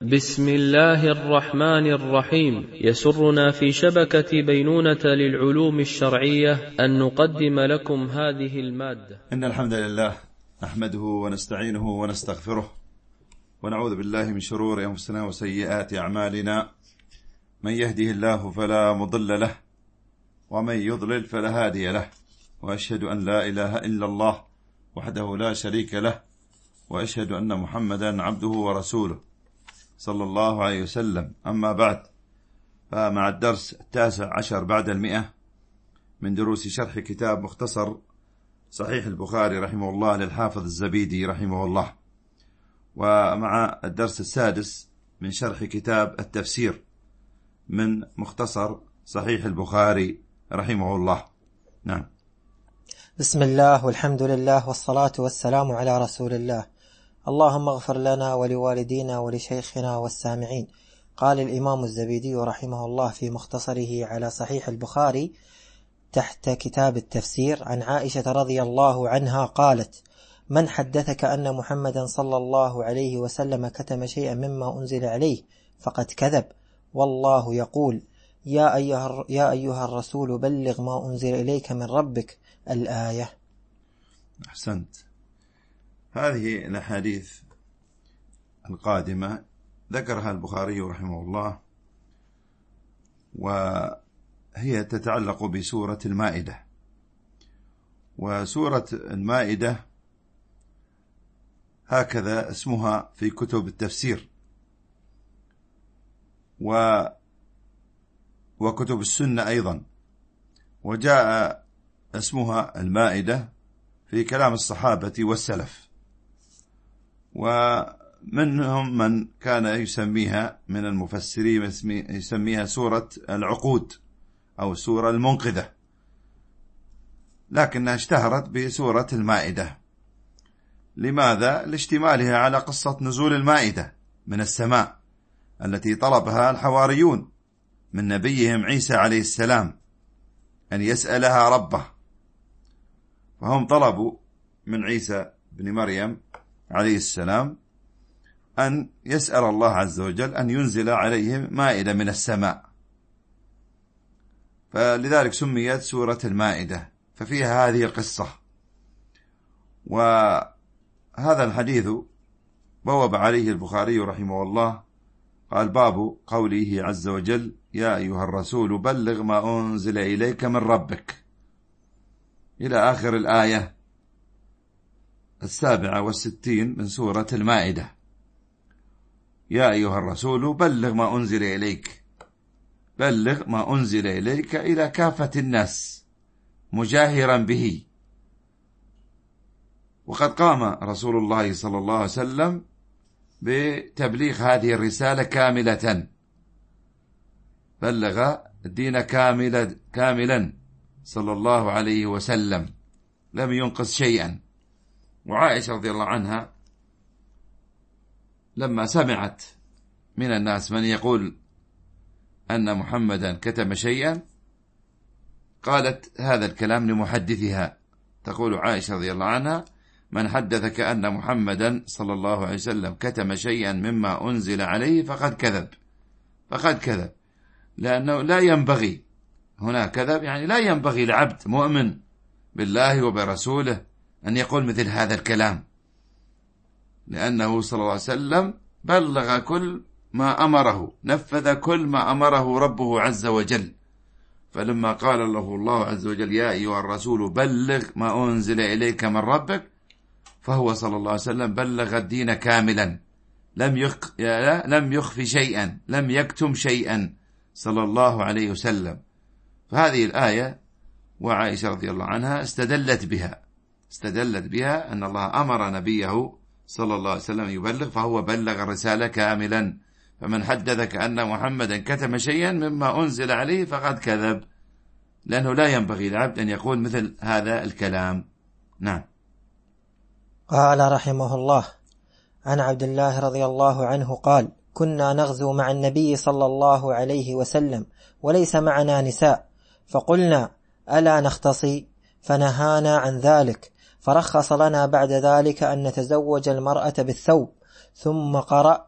بسم الله الرحمن الرحيم. يسرنا في شبكة بينونة للعلوم الشرعية أن نقدم لكم هذه المادة. إن الحمد لله نحمده ونستعينه ونستغفره ونعوذ بالله من شرور أنفسنا وسيئات أعمالنا. من يهده الله فلا مضل له ومن يضلل فلا هادي له، وأشهد أن لا إله إلا الله وحده لا شريك له، وأشهد أن محمدا عبده ورسوله صلى الله عليه وسلم. أما بعد، فمع الدرس 19 بعد 100 من دروس شرح كتاب مختصر صحيح البخاري رحمه الله للحافظ الزبيدي رحمه الله، ومع الدرس 6 من شرح كتاب التفسير من مختصر صحيح البخاري رحمه الله. نعم. بسم الله والحمد لله والصلاة والسلام على رسول الله. اللهم اغفر لنا ولوالدينا ولشيخنا والسامعين. قال الإمام الزبيدي رحمه الله في مختصره على صحيح البخاري تحت كتاب التفسير عن عائشة رضي الله عنها قالت: من حدثك أن محمدا صلى الله عليه وسلم كتم شيئا مما أنزل عليه فقد كذب، والله يقول: يا أيها الرسول بلغ ما أنزل إليك من ربك. الآية. أحسنت. هذه الأحاديث القادمة ذكرها البخاري رحمه الله، وهي تتعلق بسورة المائدة. وسورة المائدة هكذا اسمها في كتب التفسير وكتب السنة أيضا، وجاء اسمها المائدة في كلام الصحابة والسلف، ومنهم من كان يسميها من المفسرين يسميها سورة العقود أو سورة المنقذة، لكنها اشتهرت بسورة المائدة. لماذا؟ لاشتمالها على قصة نزول المائدة من السماء التي طلبها الحواريون من نبيهم عيسى عليه السلام أن يسألها ربه، فهم طلبوا من عيسى بن مريم عليه السلام أن يسأل الله عز وجل أن ينزل عليهم مائدة من السماء، فلذلك سميت سورة المائدة، ففيها هذه القصة. وهذا الحديث بوب عليه البخاري رحمه الله، قال: باب قوله عز وجل: يا أيها الرسول بلغ ما أنزل إليك من ربك، إلى آخر الآية 67 من سورة المائدة. يا أيها الرسول بلغ ما أنزل إليك، بلغ ما أنزل إليك إلى كافة الناس مجاهرا به. وقد قام رسول الله صلى الله عليه وسلم بتبليغ هذه الرسالة كاملة، بلغ الدين كاملا صلى الله عليه وسلم، لم ينقص شيئا. وعائشة رضي الله عنها لما سمعت من الناس من يقول أن محمدا كتم شيئا قالت هذا الكلام لمحدثها، تقول عائشة رضي الله عنها: من حدثك أن محمدا صلى الله عليه وسلم كتم شيئا مما أنزل عليه فقد كذب. فقد كذب، لأنه لا ينبغي، هنا كذب يعني لا ينبغي لعبد مؤمن بالله وبرسوله أن يقول مثل هذا الكلام، لأنه صلى الله عليه وسلم بلغ كل ما أمره، نفذ كل ما أمره ربه عز وجل. فلما قال له الله عز وجل: يا أيها الرسول بلغ ما أنزل إليك من ربك، فهو صلى الله عليه وسلم بلغ الدين كاملا، لم يخفي شيئا، لم يكتم شيئا صلى الله عليه وسلم. فهذه الآية وعائشة رضي الله عنها استدلت بها أن الله أمر نبيه صلى الله عليه وسلم يبلغ، فهو بلغ الرسالة كاملا. فمن حدثك أن محمدا كتم شيئا مما أنزل عليه فقد كذب، لأنه لا ينبغي لعبد أن يقول مثل هذا الكلام. نعم. قال رحمه الله: عن عبد الله رضي الله عنه قال: كنا نغزو مع النبي صلى الله عليه وسلم وليس معنا نساء، فقلنا: ألا نختصي؟ فنهانا عن ذلك، فرخص لنا بعد ذلك أن نتزوج المرأة بالثوب، ثم قرأ: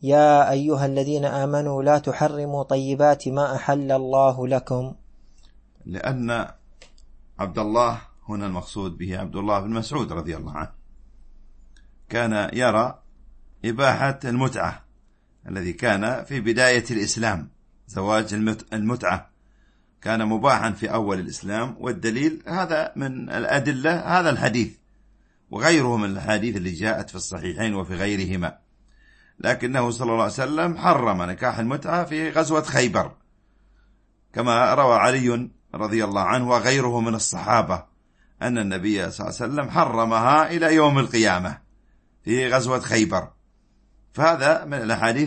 يا أيها الذين آمنوا لا تحرموا طيبات ما أحل الله لكم؟ لأن عبد الله هنا المقصود به عبد الله بن مسعود رضي الله عنه كان يرى إباحة المتعة الذي كان في بداية الإسلام. زواج المتعة كان مباحا في أول الإسلام، والدليل هذا من الأدلة هذا الحديث وغيره من الحديث اللي جاءت في الصحيحين وفي غيرهما. لكنه صلى الله عليه وسلم حرم نكاح المتعة في غزوة خيبر، كما روى علي رضي الله عنه وغيره من الصحابة أن النبي صلى الله عليه وسلم حرمها إلى يوم القيامة في غزوة خيبر. فهذا من الأحاديث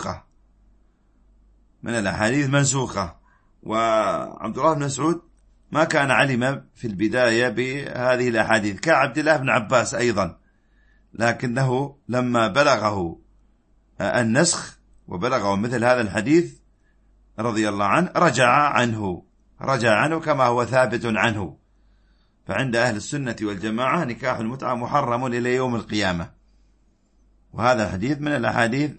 المنسوخة. وعبد الله بن مسعود ما كان علم في البداية بهذه الأحاديث كعبد الله بن عباس أيضا، لكنه لما بلغه النسخ وبلغه مثل هذا الحديث رضي الله عنه رجع عنه كما هو ثابت عنه. فعند أهل السنة والجماعة نكاح المتعة محرم إلى يوم القيامة. وهذا الحديث من الأحاديث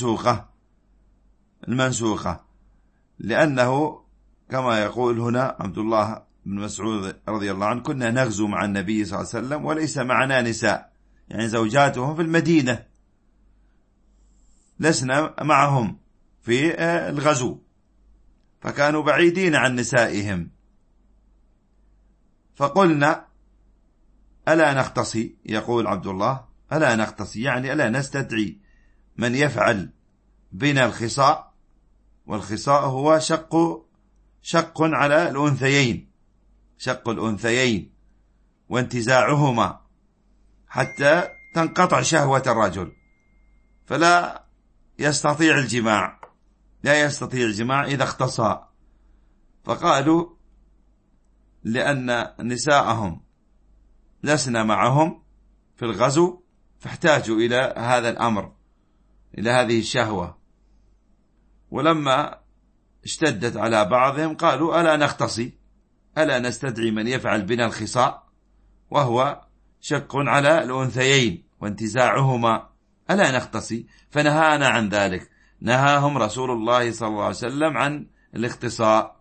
المنسوخة لأنه كما يقول هنا عبد الله بن مسعود رضي الله عنه كنا نغزو مع النبي صلى الله عليه وسلم وليس معنا نساء، يعني زوجاتهم في المدينة، لسنا معهم في الغزو، فكانوا بعيدين عن نسائهم. فقلنا ألا نختصي، يقول عبد الله ألا نختصي يعني ألا نستدعي من يفعل بنا الخصاء، والخصاء هو شق على الأنثيين، شق الأنثيين وانتزاعهما حتى تنقطع شهوة الرجل فلا يستطيع الجماع، إذا اختصى. فقالوا لأن نساءهم لسنا معهم في الغزو فاحتاجوا إلى هذا الأمر، إلى هذه الشهوة. ولما اشتدت على بعضهم قالوا ألا نختصي، ألا نستدعي من يفعل بنا الخصاء وهو شق على الأنثيين وانتزاعهما، ألا نختصي؟ فنهانا عن ذلك، نهاهم رسول الله صلى الله عليه وسلم عن الاختصاء.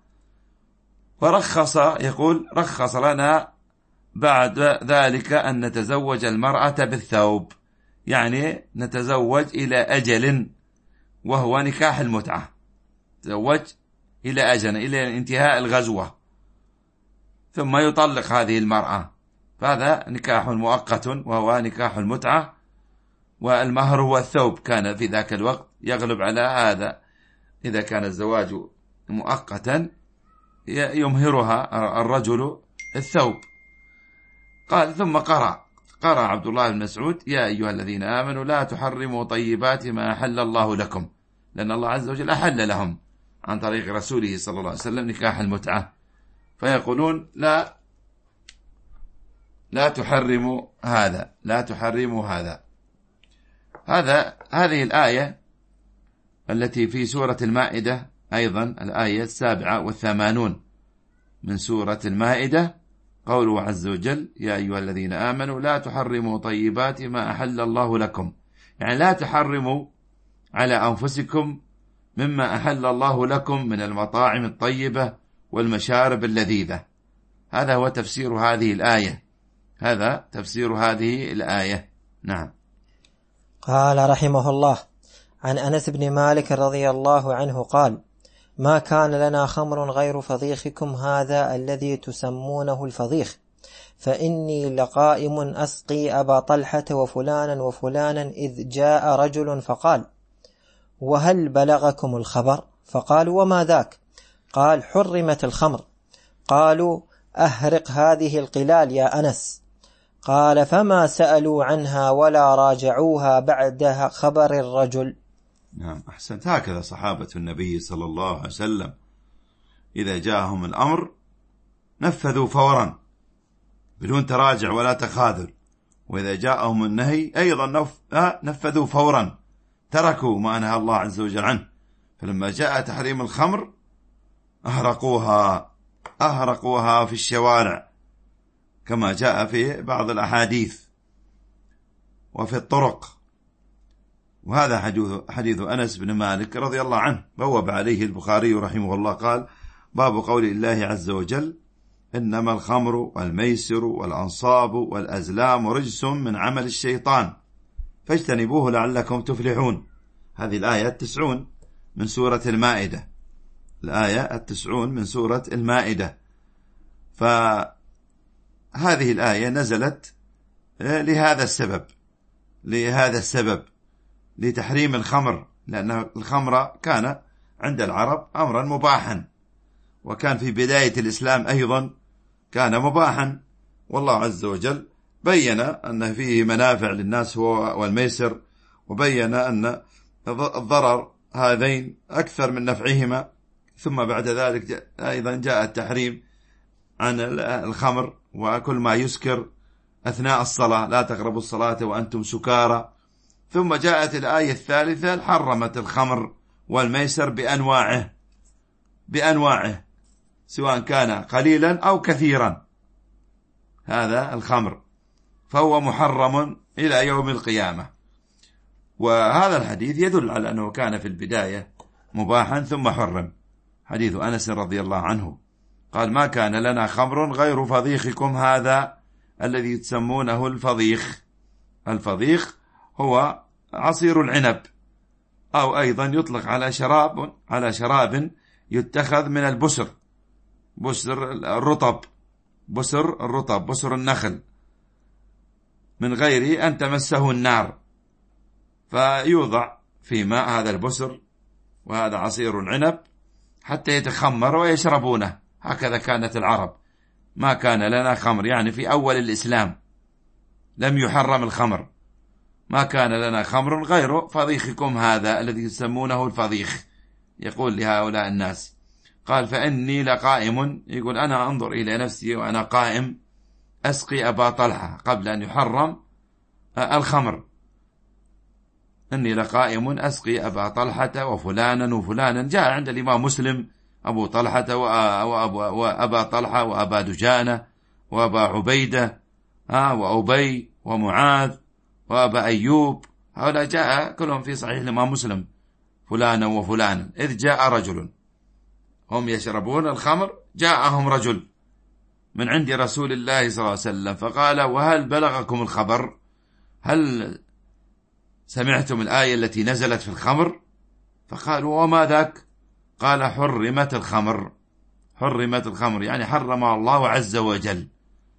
يقول رخص لنا بعد ذلك أن نتزوج المرأة بالثوب، يعني نتزوج إلى أجل وهو نكاح المتعة، تزوج إلى أجل إلى انتهاء الغزوة ثم يطلق هذه المرأة، فهذا نكاح مؤقت وهو نكاح المتعة. والمهر هو الثوب، كان في ذاك الوقت يغلب على هذا، إذا كان الزواج مؤقتا يمهرها الرجل الثوب. قال ثم قرأ عبد الله بن مسعود يا أيها الذين آمنوا لا تحرموا طيبات ما أحل الله لكم، لأن الله عز وجل أحل لهم عن طريق رسوله صلى الله عليه وسلم نكاح المتعة، فيقولون لا تحرموا هذا. هذه الآية التي في سورة المائدة أيضا، الآية 87 من سورة المائدة، قوله عز وجل يا أيها الذين آمنوا لا تحرموا طيبات ما أحل الله لكم، يعني لا تحرموا على أنفسكم مما أحل الله لكم من المطاعم الطيبة والمشارب اللذيذة. هذا هو تفسير هذه الآية. نعم. قال رحمه الله عن أنس بن مالك رضي الله عنه قال ما كان لنا خمر غير فضيخكم هذا الذي تسمونه الفضيخ، فإني لقائم أسقي أبا طلحة وفلانا وفلانا إذ جاء رجل فقال وهل بلغكم الخبر؟ فقالوا وما ذاك؟ قال حرمت الخمر. قالوا أهرق هذه القلال يا أنس. قال فما سألوا عنها ولا راجعوها بعد خبر الرجل. نعم أحسنت. هكذا صحابة النبي صلى الله عليه وسلم إذا جاءهم الأمر نفذوا فورا بدون تراجع ولا تخاذل، وإذا جاءهم النهي أيضا نفذوا فورا، تركوا ما نهى الله عز وجل عنه. فلما جاء تحريم الخمر أهرقوها في الشوارع كما جاء في بعض الأحاديث وفي الطرق، وهذا حديث أنس بن مالك رضي الله عنه بوب عليه البخاري رحمه الله، قال: باب قول الله عز وجل: إنما الخمر والميسر والأنصاب والأزلام رجس من عمل الشيطان فاجتنبوه لعلكم تفلحون. هذه الآية 90 من سورة المائدة، الآية 90 من سورة المائدة. فهذه الآية نزلت لهذا السبب لتحريم الخمر، لأن الخمر كان عند العرب أمرا مباحا، وكان في بداية الإسلام أيضا كان مباحا، والله عز وجل بين أن فيه منافع للناس هو والميسر، وبين أن الضرر هذين أكثر من نفعهما. ثم بعد ذلك أيضا جاء التحريم عن الخمر وكل ما يسكر أثناء الصلاة، لا تقربوا الصلاة وأنتم سكارى. ثم جاءت الآية الثالثة حرمت الخمر والميسر بأنواعه سواء كان قليلا أو كثيرا، هذا الخمر فهو محرم إلى يوم القيامة. وهذا الحديث يدل على أنه كان في البداية مباحا ثم حرم. حديث أنس رضي الله عنه قال: ما كان لنا خمر غير فضيخكم هذا الذي تسمونه الفضيخ. الفضيخ هو عصير العنب، أو أيضا يطلق على شراب يتخذ من البسر، بسر الرطب، بسر النخل، من غير أن تمسه النار، فيوضع في ماء هذا البسر وهذا عصير العنب حتى يتخمر ويشربونه. هكذا كانت العرب. ما كان لنا خمر، يعني في أول الإسلام لم يحرم الخمر. ما كان لنا خمر غير فضيخكم هذا الذي يسمونه الفضيخ. يقول لهؤلاء الناس، قال: فإني لقائم، يقول أنا أنظر إلى نفسي وأنا قائم أسقي أبا طلحة قبل أن يحرم الخمر. إني لقائم أسقي أبا طلحة وفلانا. جاء عند الإمام مسلم أبو طلحة وأبا طلحة وأبا دجانة وأبا عبيدة وأبي ومعاذ وأبا أيوب، هؤلاء جاء كلهم في صحيح الإمام مسلم، فلانا وفلانا. إذ جاء رجل، هم يشربون الخمر، جاءهم رجل من عند رسول الله صلى الله عليه وسلم فقال: وهل بلغكم الخبر؟ هل سمعتم الآية التي نزلت في الخمر؟ فقالوا: وما ذاك؟ قال: حرمت الخمر، يعني حرمها الله عز وجل.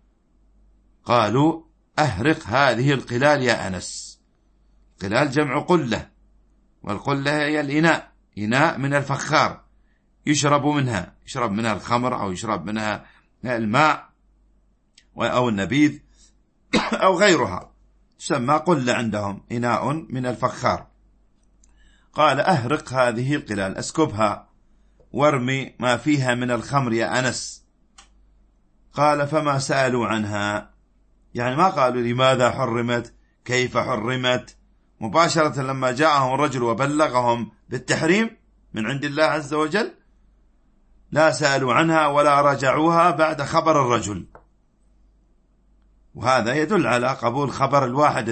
قالوا: أهرق هذه القلال يا أنس. قلال جمع قلة، والقلة هي الإناء، إناء من الفخار يشرب منها الخمر، أو يشرب منها الماء أو النبيذ أو غيرها، تسمى قلة عندهم، إناء من الفخار. قال: أهرق هذه القلال، أسكبها وارمي ما فيها من الخمر يا أنس. قال: فما سألوا عنها، يعني ما قالوا لماذا حرمت، كيف حرمت. مباشرة لما جاءهم الرجل وبلغهم بالتحريم من عند الله عز وجل لا سألوا عنها ولا رجعوها بعد خبر الرجل. وهذا يدل على قبول خبر الواحد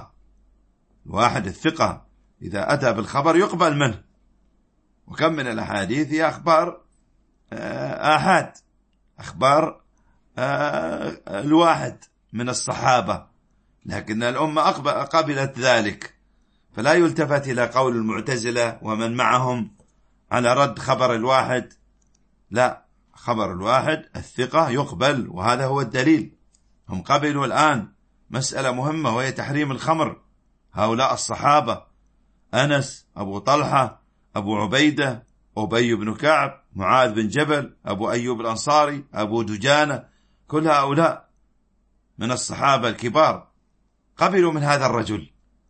الثقة إذا أتى بالخبر يقبل منه. وكم من الأحاديث هي أخبار آحاد، أخبار الواحد من الصحابة، لكن الأمة قبلت ذلك، فلا يلتفت إلى قول المعتزلة ومن معهم على رد خبر الواحد، لا، خبر الواحد الثقة يقبل، وهذا هو الدليل. هم قبلوا الآن مسألة مهمة وهي تحريم الخمر. هؤلاء الصحابة: أنس، أبو طلحة، أبو عبيدة، أبي بن كعب، معاذ بن جبل، أبو أيوب الأنصاري، أبو دجانة، كل هؤلاء من الصحابة الكبار قبلوا من هذا الرجل،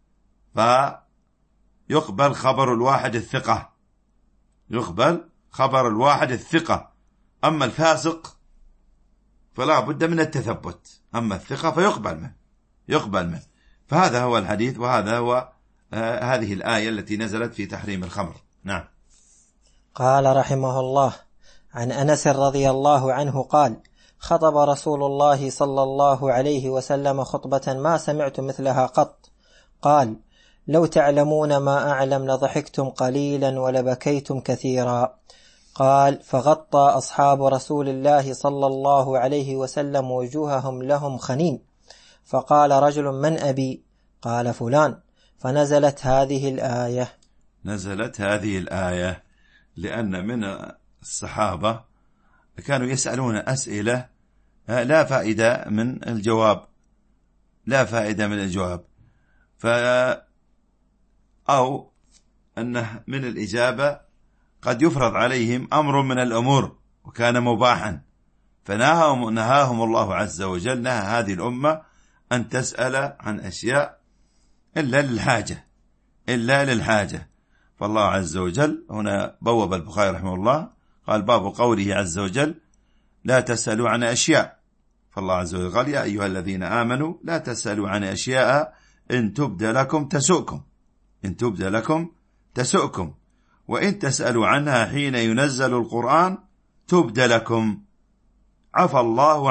فيقبل خبر الواحد الثقة. أما الفاسق فلا بد من التثبت، أما الثقة فيقبل منه. فهذا هو الحديث، وهذا هو هذه الآية التي نزلت في تحريم الخمر. نعم. قال رحمه الله: عن أنس رضي الله عنه قال: خطب رسول الله صلى الله عليه وسلم خطبة ما سمعت مثلها قط. قال: لو تعلمون ما أعلم لضحكتم قليلا ولبكيتم كثيرا. قال: فغطى أصحاب رسول الله صلى الله عليه وسلم وجوههم لهم خنين. فقال رجل: من أبي؟ قال: فلان. فنزلت هذه الآية. نزلت هذه الآية لأن من الصحابة كانوا يسألون أسئلة لا فائدة من الجواب، لا فائدة من الجواب، أو أنه من الإجابة قد يفرض عليهم أمر من الأمور وكان مباحا، فنهاهم الله عز وجل، نهى هذه الأمة أن تسأل عن أشياء إلا للحاجة. فالله عز وجل هنا بوب البخاري رحمه الله قال: باب قوله عز وجل: لا تسألوا عن أشياء. فالله عز وجل قال: يا أيها الذين آمنوا لا تسألوا عن أشياء إن تبد لكم تسؤكم، وإن تسألوا عنها حين ينزل القرآن تبد لكم عفى الله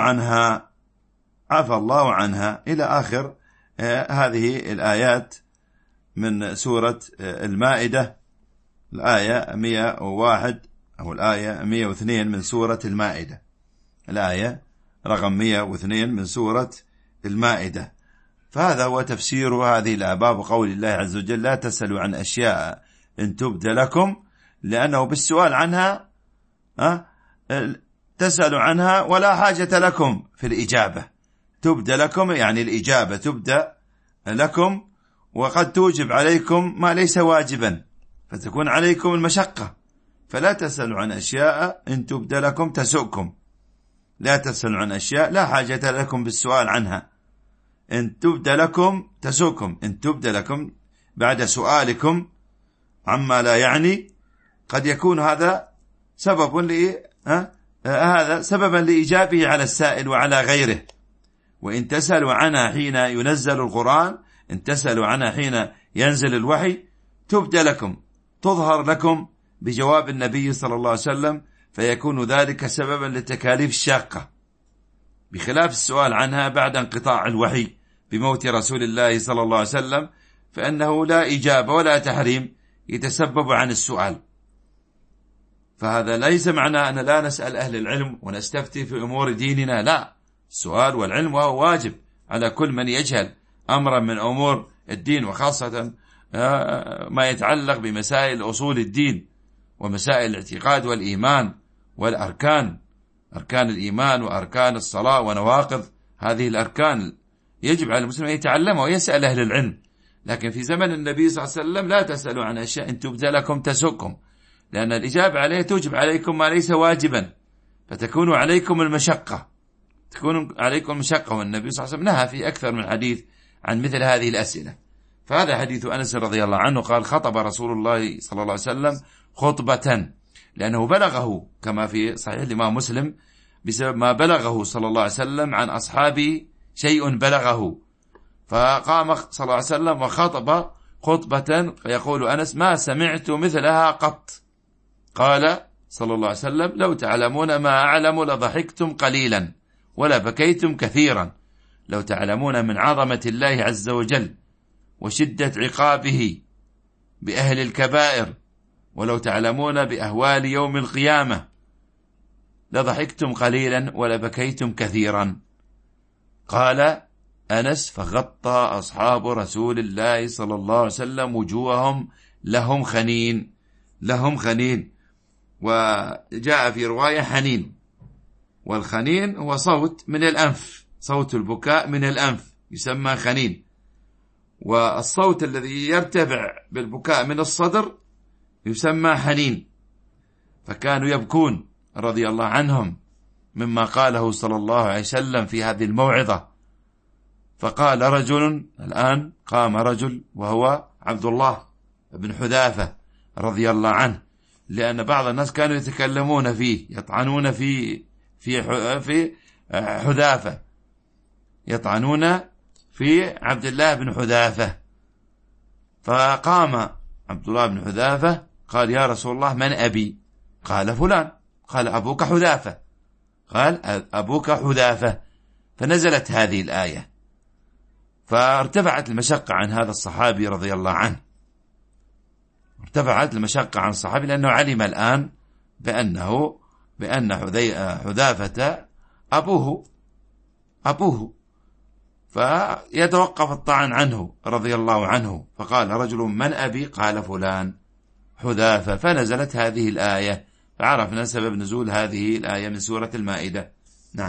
عنها إلى آخر هذه الآيات من سورة المائدة، الآية 101 أو الآية 102 من سورة المائدة، الآية رقم 102 من سورة المائدة. فهذا هو تفسير هذه الآباب قول الله عز وجل: لا تسألوا عن أشياء إن تبد لكم، لأنه بالسؤال عنها تسألوا عنها ولا حاجة لكم في الإجابة. تبد لكم يعني الإجابة تبدأ لكم، وقد توجب عليكم ما ليس واجبا فتكون عليكم المشقة. فلا تسألوا عن أشياء إن تبد لكم تسؤكم، لا تسألوا عن أشياء لا حاجة لكم بالسؤال عنها. إن تبد لكم تسؤكم، إن تبد لكم بعد سؤالكم عما لا يعني قد يكون هذا سببا لإجابه على السائل وعلى غيره. وإن تسألوا عنها حين ينزل القرآن، إن تسألوا عنها حين ينزل الوحي تبد لكم، تظهر لكم بجواب النبي صلى الله عليه وسلم، فيكون ذلك سببا للتكاليف الشاقة، بخلاف السؤال عنها بعد انقطاع الوحي بموت رسول الله صلى الله عليه وسلم، فإنه لا إجابة ولا تحريم يتسبب عن السؤال. فهذا ليس معناه أن لا نسأل أهل العلم ونستفتي في أمور ديننا، لا، السؤال والعلم وهو واجب على كل من يجهل أمرا من أمور الدين، وخاصة ما يتعلق بمسائل أصول الدين ومسائل الاعتقاد والإيمان والأركان، أركان الإيمان وأركان الصلاة ونواقض هذه الأركان، يجب على المسلم أن يتعلمها ويسأل أهل العلم. لكن في زمن النبي صلى الله عليه وسلم لا تسألوا عن أشياء إن تبد لكم تسؤكم، لأن الإجابة عليه توجب عليكم ما ليس واجبا فتكون عليكم المشقة، والنبي صلى الله عليه وسلم نهى في أكثر من حديث عن مثل هذه الأسئلة. فهذا حديث أنس رضي الله عنه قال: خطب رسول الله صلى الله عليه وسلم خطبة، لأنه بلغه كما في صحيح الإمام مسلم بسبب ما بلغه صلى الله عليه وسلم عن أصحابه شيء بلغه، فقام صلى الله عليه وسلم وخطب خطبة، فيقول أنس: ما سمعت مثلها قط. قال صلى الله عليه وسلم: لو تعلمون ما أعلم لضحكتم قليلا ولا بكيتم كثيرا. لو تعلمون من عظمة الله عز وجل وشدة عقابه بأهل الكبائر، ولو تعلمون بأهوال يوم القيامة لضحكتم قليلا ولا بكيتم كثيرا. قال أنس: فغطى أصحاب رسول الله صلى الله عليه وسلم وجوههم لهم خنين، وجاء في رواية حنين، والخنين هو صوت من الأنف، صوت البكاء من الأنف يسمى خنين، والصوت الذي يرتفع بالبكاء من الصدر يسمى حنين. فكانوا يبكون رضي الله عنهم مما قاله صلى الله عليه وسلم في هذه الموعظة. فقال رجل، الآن قام رجل وهو عبد الله بن حذافة رضي الله عنه، لأن بعض الناس كانوا يتكلمون فيه، يطعنون في حذافة، يطعنون في عبد الله بن حذافة. فقام عبد الله بن حذافة قال: يا رسول الله من أبي؟ قال: فلان. قال: أبوك حذافة؟ قال: أبوك حذافة. فنزلت هذه الآية: فارتفعت المشقة عن هذا الصحابي رضي الله عنه، ارتفعت المشقة عن الصحابي لأنه علم الآن بأن حذافة أبوه، فيتوقف الطعن عنه رضي الله عنه. فقال رجل: من أبي؟ قال: فلان حذافة. فنزلت هذه الآية، فعرفنا سبب نزول هذه الآية من سورة المائدة. نعم.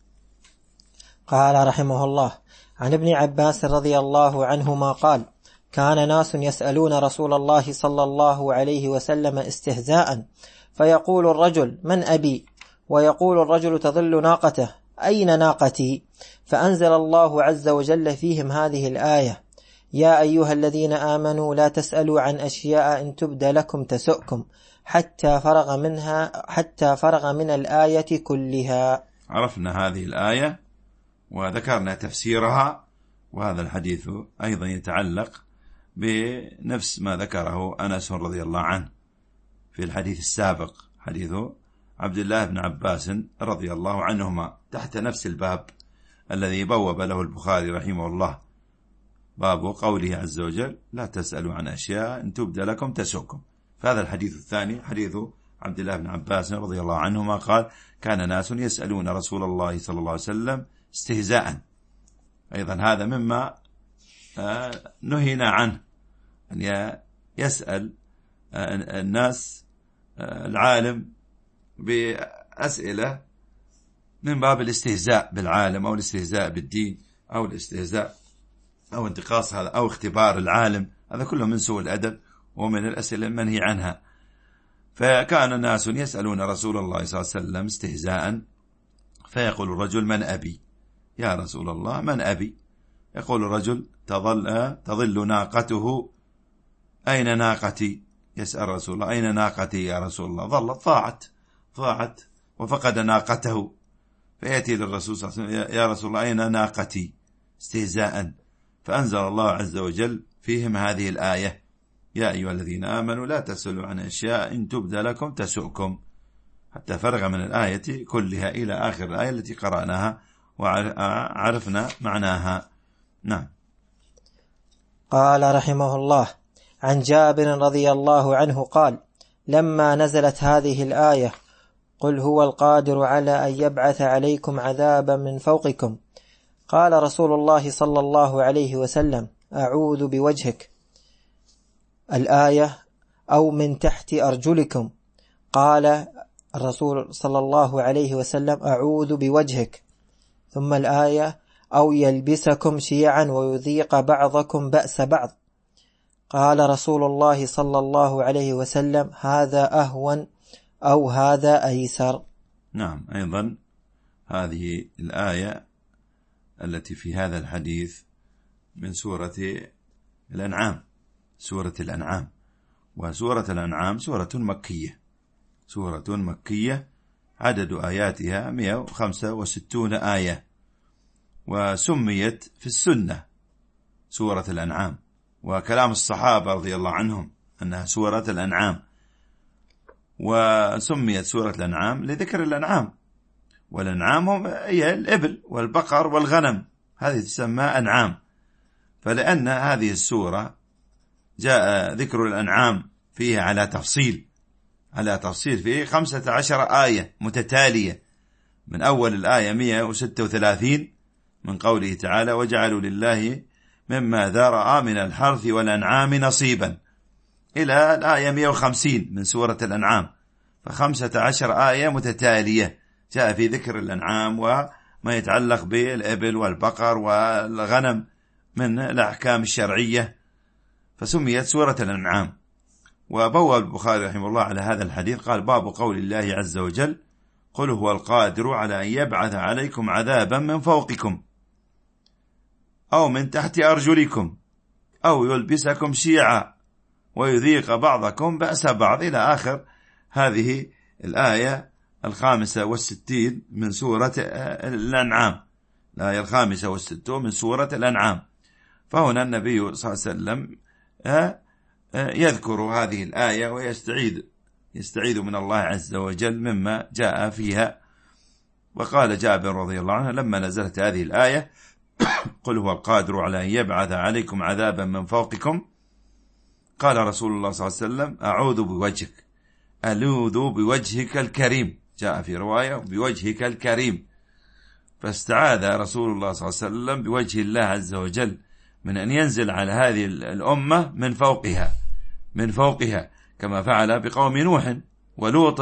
قال رحمه الله: عن ابن عباس رضي الله عنهما قال: كان ناس يسألون رسول الله صلى الله عليه وسلم استهزاء، فيقول الرجل: من أبي؟ ويقول الرجل: تظل ناقته، أين ناقتي؟ فأنزل الله عز وجل فيهم هذه الآية: يا أيها الذين آمنوا لا تسألوا عن أشياء إن تبد لكم تسؤكم، حتى فرغ من الآية كلها. عرفنا هذه الآية وذكرنا تفسيرها، وهذا الحديث أيضا يتعلق بنفس ما ذكره أنس رضي الله عنه في الحديث السابق، حديث عبد الله بن عباس رضي الله عنهما، تحت نفس الباب الذي بوب له البخاري رحمه الله، باب قوله عز وجل: لا تسألوا عن أشياء إن تبد لكم تسؤكم. فهذا الحديث الثاني حديث عبد الله بن عباس رضي الله عنهما قال: كان ناس يسألون رسول الله صلى الله عليه وسلم استهزاء. أيضا هذا مما نهينا عنه، أن يسأل الناس العالم بأسئلة من باب الاستهزاء بالعالم أو الاستهزاء بالدين أو الاستهزاء أو انتقاص هذا أو اختبار العالم، هذا كله من سوء الأدب ومن الأسئلة المنهي عنها. فكان ناس يسألون رسول الله صلى الله عليه وسلم استهزاء، فيقول الرجل: من أبي؟ يا رسول الله من أبي؟ يقول الرجل: تظل ناقته، أين ناقتي؟ يسأل رسول الله: أين ناقتي يا رسول الله؟ ظلت ضاعت وفقد ناقته، فيأتي للرسول صلى الله عليه وسلم: يا رسول الله أين ناقتي؟ استهزاء. فأنزل الله عز وجل فيهم هذه الآية: يا أيها الذين آمنوا لا تسألوا عن أشياء إن تبد لكم تسؤكم، حتى فرغ من الآية كلها إلى آخر الآية التي قرأناها وعرفنا معناها. نعم. قال رحمه الله: عن جابر رضي الله عنه قال: لما نزلت هذه الآية: قل هو القادر على أن يبعث عليكم عذابا من فوقكم، قال رسول الله صلى الله عليه وسلم: أعوذ بوجهك. الآية: أو من تحت أرجلكم. قال الرسول صلى الله عليه وسلم: أعوذ بوجهك. ثم الآية: أو يلبسكم شيعا ويذيق بعضكم بأس بعض. قال رسول الله صلى الله عليه وسلم: هذا أهون أو هذا أيسر. نعم. أيضا هذه الآية التي في هذا الحديث من سورة الأنعام، وسورة الأنعام سورة مكية عدد آياتها 165 آية، وسميت في السنة سورة الأنعام، وكلام الصحابة رضي الله عنهم أنها سورة الأنعام. وسميت سورة الأنعام لذكر الأنعام، والأنعام هي الإبل والبقر والغنم، هذه تسمى أنعام. فلأن هذه السورة جاء ذكر الأنعام فيها على تفصيل فيه 15 آية متتالية، من أول الآية 136 من قوله تعالى: وجعلوا لله مما ذرأ من الحرث والأنعام نصيبا، إلى الآية 150 من سورة الأنعام. ف15 آية متتالية جاء في ذكر الأنعام وما يتعلق بالإبل والبقر والغنم من الأحكام الشرعية، فسميت سورة الأنعام. وبوّب البخاري رحمه الله على هذا الحديث قال: باب قول الله عز وجل: قل هو القادر على أن يبعث عليكم عذابا من فوقكم أو من تحت أرجلكم أو يلبسكم شيعا ويذيق بعضكم بأس بعض، إلى آخر هذه الآية 65 من سورة الأنعام، الآية 65 من سورة الأنعام. فهنا النبي صلى الله عليه وسلم يذكر هذه الآية ويستعيذ من الله عز وجل مما جاء فيها. وقال جابر رضي الله عنه: لما نزلت هذه الآية قل هو القادر على أن يبعث عليكم عذابا من فوقكم. قال رسول الله صلى الله عليه وسلم أعوذ بوجهك، ألوذ بوجهك الكريم، جاء في رواية بوجهك الكريم. فاستعاذ رسول الله صلى الله عليه وسلم بوجه الله عز وجل من أن ينزل على هذه الأمة من فوقها كما فعل بقوم نوح ولوط،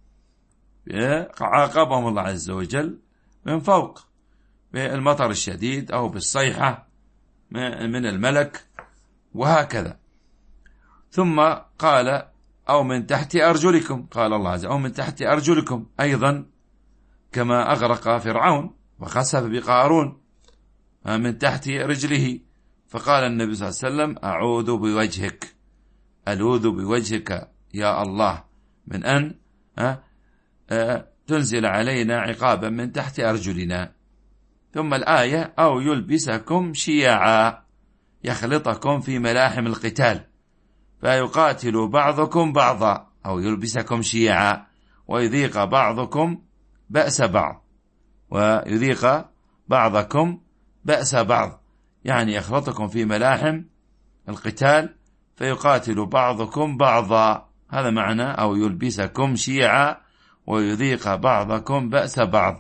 عاقبهم الله عز وجل من فوق بالمطر الشديد أو بالصيحة من الملك وهكذا. ثم قال أو من تحت أرجلكم، قال الله عز وجل أو من تحت أرجلكم أيضا كما أغرق فرعون وخسف بقارون من تحت رجله. فقال النبي صلى الله عليه وسلم أعوذ بوجهك، ألوذ بوجهك يا الله من أن تنزل علينا عقابا من تحت أرجلنا. ثم الآية أو يلبسكم شيعا يخلطكم في ملاحم القتال فيقاتل بعضكم بعضا، أو يلبسكم شيعا ويذيق بعضكم بأس بعض، ويذيق بعضكم بأس بعض، يعني يخلطكم في ملاحم القتال فيقاتل بعضكم بعضا، هذا معنى أو يلبسكم شيعا ويذيق بعضكم بأس بعض.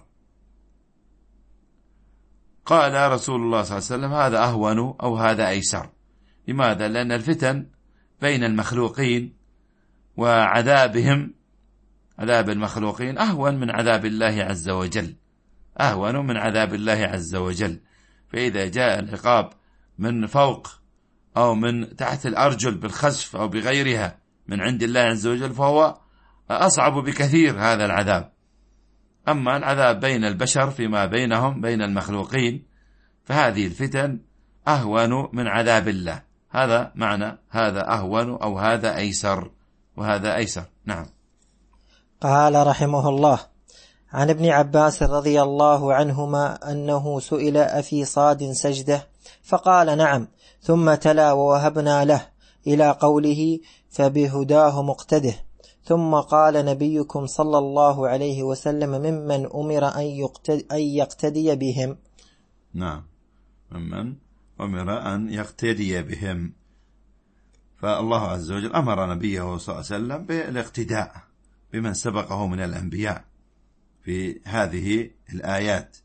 قال رسول الله صلى الله عليه وسلم هذا أهون أو هذا أيسر. لماذا؟ لأن الفتن بين المخلوقين وعذابهم، عذاب المخلوقين أهون من عذاب الله عز وجل، أهون من عذاب الله عز وجل. فإذا جاء العقاب من فوق أو من تحت الأرجل بالخسف أو بغيرها من عند الله عز وجل فهو أصعب بكثير هذا العذاب. أما العذاب بين البشر فيما بينهم بين المخلوقين فهذه الفتن أهون من عذاب الله. هذا معنى هذا أهون أو هذا أيسر، وهذا أيسر. نعم. قال رحمه الله عن ابن عباس رضي الله عنهما أنه سئل أفي صاد سجدة فقال نعم، ثم تلا ووهبنا له إلى قوله فبهداه مقتده، ثم قال نبيكم صلى الله عليه وسلم ممن أمر أن يقتدي بهم. نعم، ممن أمر أن يقتدي بهم. فالله عز وجل أمر نبيه صلى الله عليه وسلم بالاقتداء بمن سبقه من الأنبياء في هذه الآيات.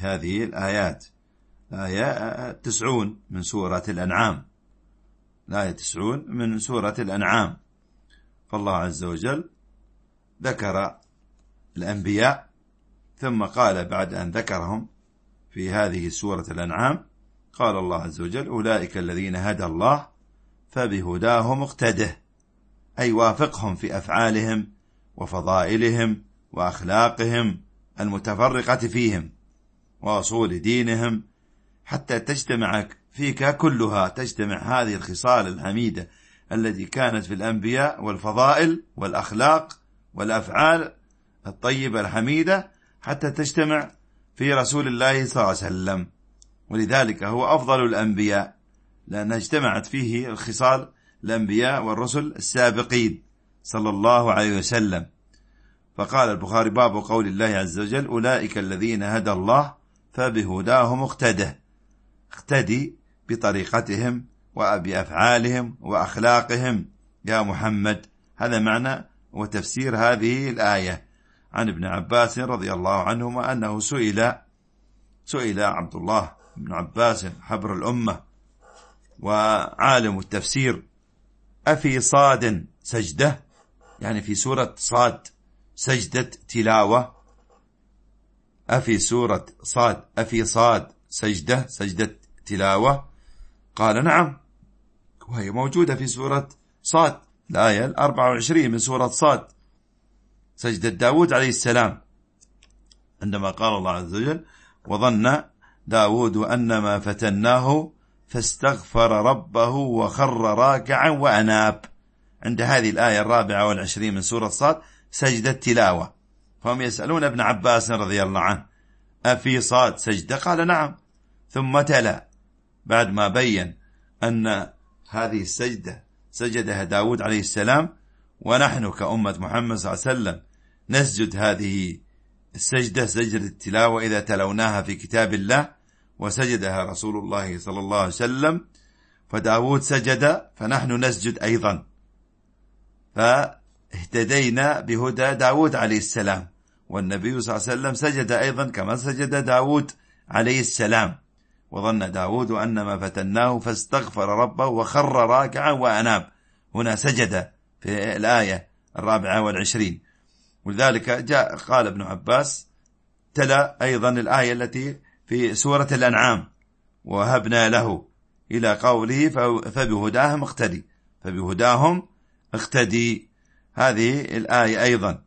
آية 90 من سورة الأنعام، الآية 90 من سورة الأنعام. فالله عز وجل ذكر الأنبياء ثم قال بعد أن ذكرهم في هذه سورة الأنعام قال الله عز وجل أولئك الذين هدى الله فبهداه مقتده، أي وافقهم في أفعالهم وفضائلهم وأخلاقهم المتفرقة فيهم وأصول دينهم حتى تجتمع فيك كلها، تجتمع هذه الخصال الحميدة التي كانت في الأنبياء والفضائل والأخلاق والأفعال الطيبة الحميدة حتى تجتمع في رسول الله صلى الله عليه وسلم. ولذلك هو أفضل الأنبياء لأنها اجتمعت فيه الخصال الأنبياء والرسل السابقين صلى الله عليه وسلم. فقال البخاري باب قول الله عز وجل أولئك الذين هدى الله فبهداه مقتده، اقتدي بطريقتهم وبأفعالهم وأخلاقهم يا محمد. هذا معنى وتفسير هذه الآية. عن ابن عباس رضي الله عنهما أنه سئل عبد الله بن عباس حبر الأمة وعالم التفسير أفي صاد سجدة، يعني في سورة صاد سجدة تلاوة، أفي سورة صاد أفي صاد سجدة تلاوة؟ قال نعم، وهي موجودة في سورة صاد الآية 24 من سورة صاد، سجدة داود عليه السلام عندما قال الله عز وجل وظن داود أنما فتناه فاستغفر ربه وخر راكعا وأناب. عند هذه الآية 24 من سورة صاد سجدة تلاوة. فهم يسألون ابن عباس رضي الله عنه أفي صاد سجدة؟ قال نعم. ثم تلا بعد ما بين أن هذه السجدة سجدها داود عليه السلام، ونحن كأمة محمد صلى الله عليه وسلم نسجد هذه السجدة سجدة التلاوة إذا تلوناها في كتاب الله وسجدها رسول الله صلى الله عليه وسلم، فداود سجد فنحن نسجد أيضا، فاهتدينا بهدى داود عليه السلام، والنبي صلى الله عليه وسلم سجد أيضا كما سجد داود عليه السلام. وظن داود أنما فتناه فاستغفر ربه وخر راكعا وأناب، هنا سجد في الآية 24. ولذلك جاء قال ابن عباس تلا أيضا الآية التي في سورة الأنعام وهبنا له إلى قوله فبهداهم اقتدي، فبهداهم اقتدي، هذه الآية أيضا.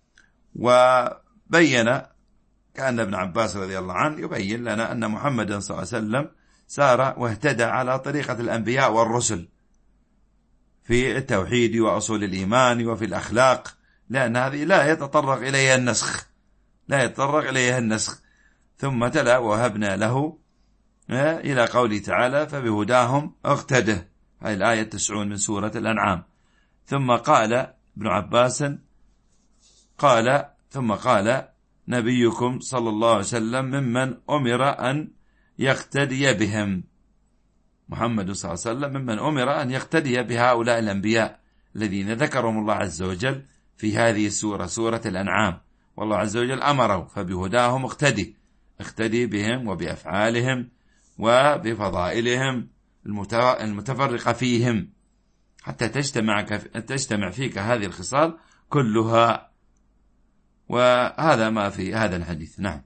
وبين كأن ابن عباس رضي الله عنه يبين لنا أن محمد صلى الله عليه وسلم سار واهتدى على طريقة الأنبياء والرسل في التوحيد وأصول الإيمان وفي الأخلاق، لأن هذه لا يتطرق إليها النسخ، لا يتطرق إليها النسخ. ثم تلا وهبنا له إلى قوله تعالى فبهداهم اقتده، هذه الآية 90 من سورة الأنعام. ثم قال ابن عباس ثم قال نبيكم صلى الله عليه وسلم ممن أمر أن يقتدي بهم، محمد صلى الله عليه وسلم ممن أمر أن يقتدي بهؤلاء الأنبياء الذين ذكرهم الله عز وجل في هذه السورة، سورة الأنعام. والله عز وجل أمره فبهداهم اقتدي بهم وبأفعالهم وبفضائلهم المتفرقة فيهم، حتى تجتمع فيك هذه الخصال كلها. وهذا ما في هذا الحديث. نعم.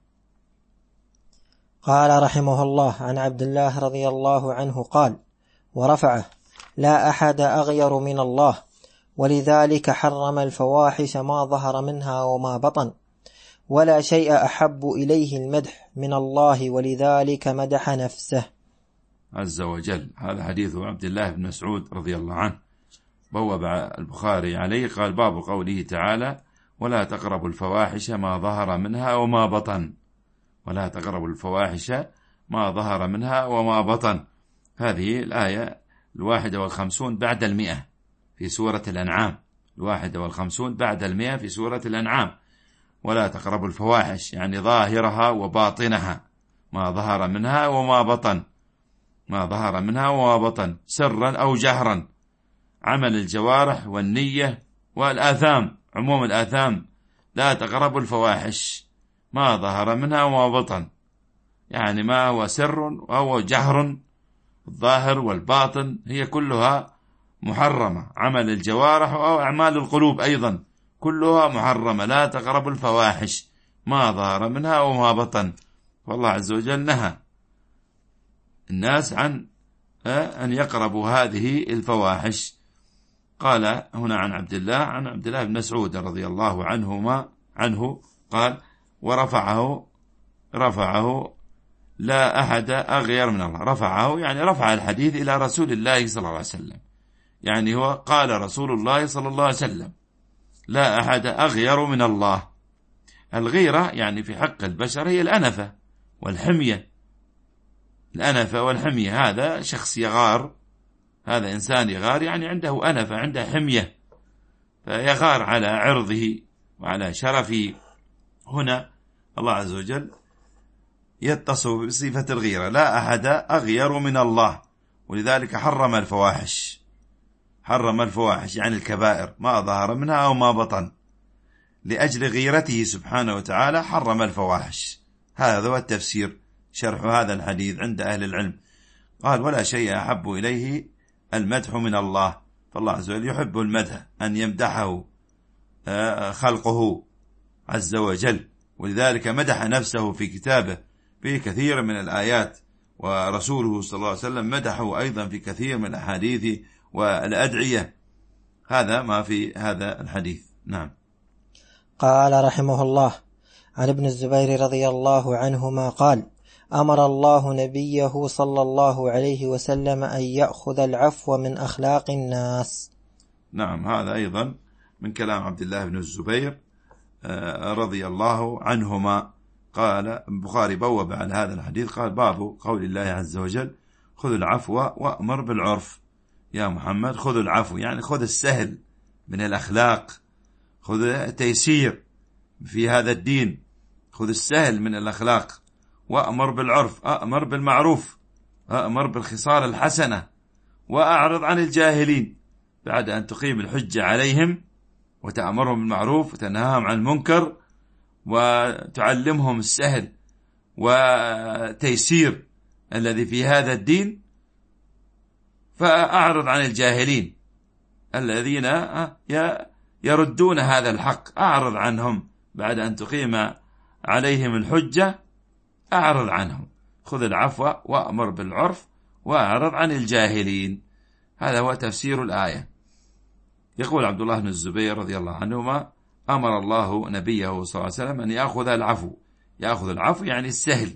قال رحمه الله عن عبد الله رضي الله عنه قال ورفعه لا أحد أغير من الله، ولذلك حرم الفواحش ما ظهر منها وما بطن، ولا شيء أحب إليه المدح من الله، ولذلك مدح نفسه عز وجل. هذا حديث عبد الله بن مسعود رضي الله عنه، بوب البخاري عليه قال باب قوله تعالى ولا تقربوا الفواحش ما ظهر منها وما بطن، ولا تقربوا الفواحش ما ظهر منها وما بطن. هذه الآية 51 بعد 100 في سورة الأنعام، 51 بعد 100 في سورة الأنعام. ولا تقربوا الفواحش يعني ظاهرها وباطنها، ما ظهر منها وما بطن، ما ظهر منها وما بطن، سرا أو جهرا، عمل الجوارح والنية والآثام، عموم الآثام. لا تقربوا الفواحش ما ظهر منها وما بطن، يعني ما هو سر وهو جهر، الظاهر والباطن هي كلها محرمة، عمل الجوارح أو أعمال القلوب أيضا كلها محرمة. لا تقربوا الفواحش ما ظهر منها وما بطن. والله عز وجل نهى الناس عن أن يقربوا هذه الفواحش. قال هنا عن عبد الله بن مسعود رضي الله عنه قال رفعه لا أحد أغير من الله. رفعه يعني رفع الحديث إلى رسول الله صلى الله عليه وسلم، يعني هو قال رسول الله صلى الله عليه وسلم لا أحد أغير من الله. الغيرة يعني في حق البشر هي الأنفة والحمية، الأنفة والحمية. هذا شخص يغار، هذا إنسان يغار يعني عنده أنفة، عنده حمية، فيغار على عرضه وعلى شرفه. هنا الله عز وجل يتصف بصفة الغيرة، لا أحد أغير من الله، ولذلك حرم الفواحش يعني الكبائر ما ظهر منها أو ما بطن، لأجل غيرته سبحانه وتعالى حرم الفواحش. هذا هو التفسير، شرح هذا الحديث عند أهل العلم. قال ولا شيء أحب إليه المدح من الله، فالله عز وجل يحب المدح، أن يمدحه خلقه عز وجل، ولذلك مدح نفسه في كتابه في كثير من الآيات، ورسوله صلى الله عليه وسلم مدحه أيضا في كثير من الأحاديث والأدعية. هذا ما في هذا الحديث. نعم. قال رحمه الله عن ابن الزبير رضي الله عنهما قال أمر الله نبيه صلى الله عليه وسلم أن يأخذ العفو من أخلاق الناس. نعم، هذا أيضا من كلام عبد الله بن الزبير رضي الله عنهما. قال البخاري بوب على هذا الحديث قال باب قول الله عز وجل خذ العفو وأمر بالعرف. يا محمد خذ العفو، يعني خذ السهل من الأخلاق، خذ التيسير في هذا الدين، خذ السهل من الأخلاق، وأمر بالعرف، أمر بالمعروف، أمر بالخصال الحسنة، وأعرض عن الجاهلين، بعد أن تقيم الحجة عليهم وتأمرهم بالمعروف وتنهاهم عن المنكر وتعلمهم السهل وتيسير الذي في هذا الدين، فأعرض عن الجاهلين الذين يردون هذا الحق، أعرض عنهم بعد أن تقيم عليهم الحجة، أعرض عنهم، خذ العفو وأمر بالعرف وأعرض عن الجاهلين. هذا هو تفسير الآية. يقول عبد الله بن الزبير رضي الله عنهما: أمر الله نبيه صلى الله عليه وسلم أن يأخذ العفو. يأخذ العفو يعني السهل